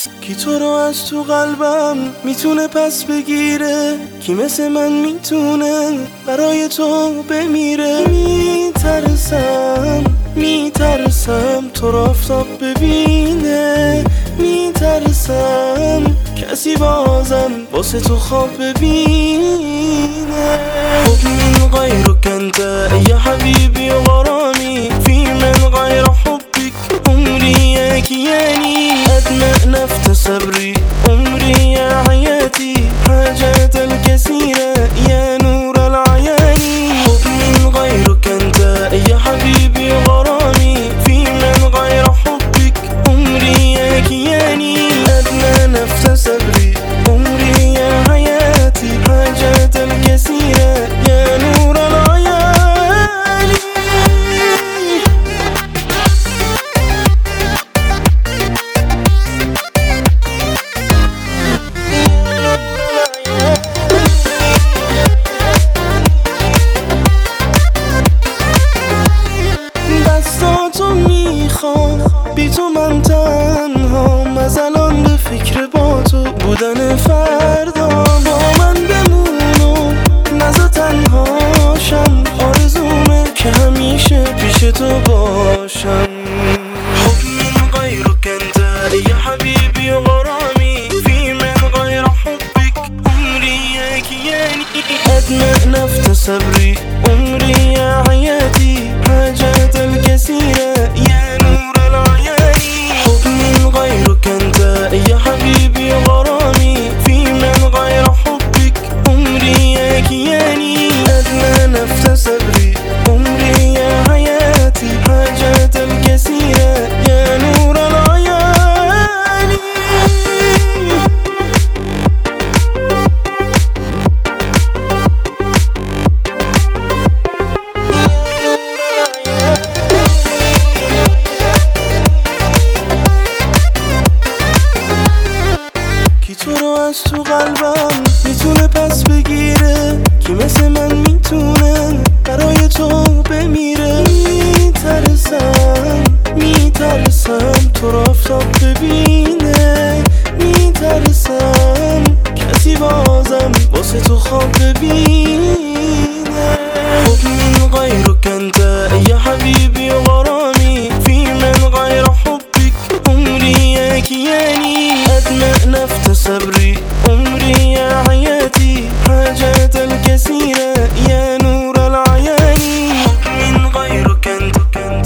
کی تو رو از تو قلبم میتونه پس بگیره؟ کی مثل من میتونه برای تو بمیره؟ میترسم تو رو آفتاب ببینه، میترسم کسی بازم واسه تو خواب ببینه. خب من غيرك انت يا حبيبي وغرامي، في من غير حبك عمري يا كياني، أدنى نفس صبري عمري يا حياتي، حاجات الكثيرة يا نور العيان. خب من غيرك انت يا حبيبي وغرامي، في من غير حبك عمري يا كياني، أدنى نفس صبري عمري يا حياتي، حاجات الكثيرة يا نور العيان. دستاتو میخوام بی تو من تنهام، از الان به فکر با تو بودن فردا، با من بمون و نزا تنهاشم، آرزومه که همیشه پیش تو باشم. خب من غيرك انت يا حبيبي وغرامي، في من غير حبك عمري يا كياني، أدنى نفس صبري عمري يا حياتي، حاجات الكثيرة يا نور العيان. خب من غيرك انت يا حبيبي وغرامي، في من غير حبك عمري يا كياني، أدنى نفس صبري عمري يا حياتي، حاجات الكثيرة يا نور العيان. کی تو رو از تو قلبم میتونه پس بگیره؟ کی مثل من میتونه برای تو بمیره؟ میترسم تو رو آفتاب ببینه، میترسم کسی بازم واسه تو خواب ببینه. خب من غيرك انت يا حبيبي وغرامي، في من غير حبك عمري يا كياني، أدنى نفس صبري عمري يا حياتي، حاجات الكثيرة يا نور العيان. من غيرك انت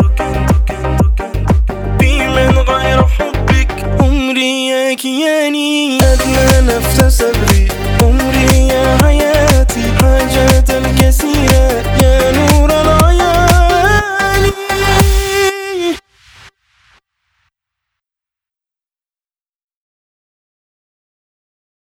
في من غير حبك عمري يا كياني، أدنى نفس صبري